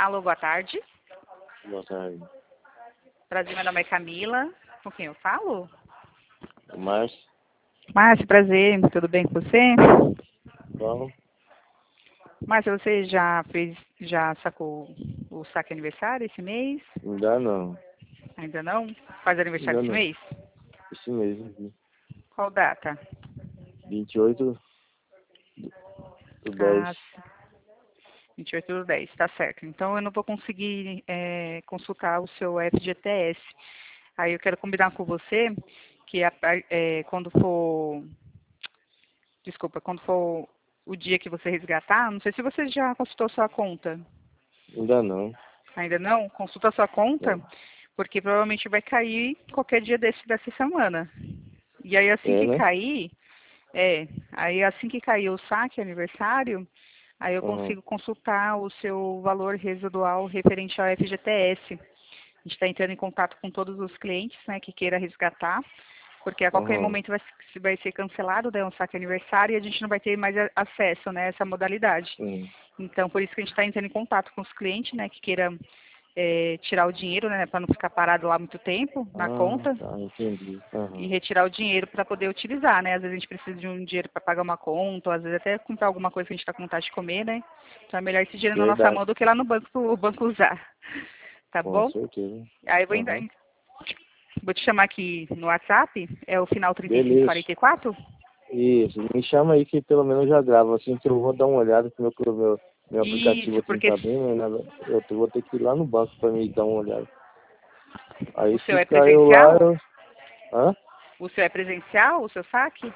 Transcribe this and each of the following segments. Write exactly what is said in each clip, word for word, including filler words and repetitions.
Alô, boa tarde. Boa tarde. Prazer, meu nome é Camila. Com quem eu falo? O Márcio. Márcio, prazer. Tudo bem com você? Qual? Márcio, você já fez, já sacou o saque aniversário esse mês? Ainda não. Ainda não? Faz aniversário Ainda esse não. mês? Esse mês aqui. Qual data? vinte e oito do dez. Ah, vinte e oito do dez, tá certo. Então eu não vou conseguir é, consultar o seu F G T S. Aí eu quero combinar com você que a par- é, quando for, desculpa, quando for o dia que você resgatar, não sei se você já consultou sua conta. Ainda não. Ainda não? Consulta sua conta, Não. porque provavelmente vai cair qualquer dia desse dessa semana. E aí assim É, que né? cair, é, aí assim que cair o saque aniversário, aí eu Uhum. consigo consultar o seu valor residual referente ao F G T S. A gente está entrando em contato com todos os clientes, né, que queira resgatar, porque a qualquer Uhum. momento vai, se- vai ser cancelado, né, um saque aniversário e a gente não vai ter mais a- acesso, né, a essa modalidade. Sim. Então, por isso que a gente está entrando em contato com os clientes, né, que queiram é, tirar o dinheiro, né, para não ficar parado lá muito tempo na Ah, conta tá. Entendi. e Uhum. retirar o dinheiro para poder utilizar, né? Às vezes a gente precisa de um dinheiro para pagar uma conta, ou às vezes até comprar alguma coisa que a gente está com vontade de comer, né? Então é melhor esse dinheiro na nossa mão Verdade. do que lá no banco, o banco usar, tá Com bom? certeza. Aí eu vou, ainda, Uhum. vou te chamar aqui no WhatsApp, é o final trinta e cinco Beleza. quarenta e quatro? Isso. Me chama aí que pelo menos eu já gravo. Assim que eu vou dar uma olhada que meu, meu, meu aplicativo Isso, aqui não porque tá bem, mas nada, eu tô- vou ter que ir lá no banco pra me dar uma olhada. Aí o seu se é caiu lá, presencial? eu... Hã? O seu é presencial, o seu saque?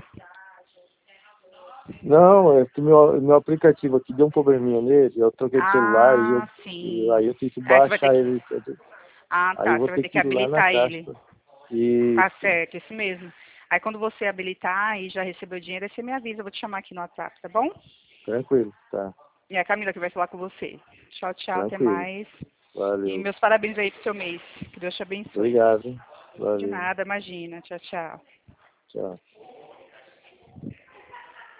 Não, é que meu, meu aplicativo aqui deu um probleminha nele, eu troquei de celular e eu, Ah, e sim. aí eu tive que Ah, você vai ter baixar que. ele. Ah, Aí eu tá. vou Você vai ter ter que que ir lá na habilitar caixa. ele. Tá Isso, certo, isso mesmo. Aí quando você habilitar e já recebeu o dinheiro, aí você me avisa, eu vou te chamar aqui no WhatsApp, tá bom? tranquilo, tá, E é a Camila que vai falar com você. Tchau, tchau, até tranquilo. mais. E Valeu. meus parabéns aí pro seu mês. Que Deus te abençoe. Obrigado. De Valeu. nada, imagina. Tchau, tchau. Tchau.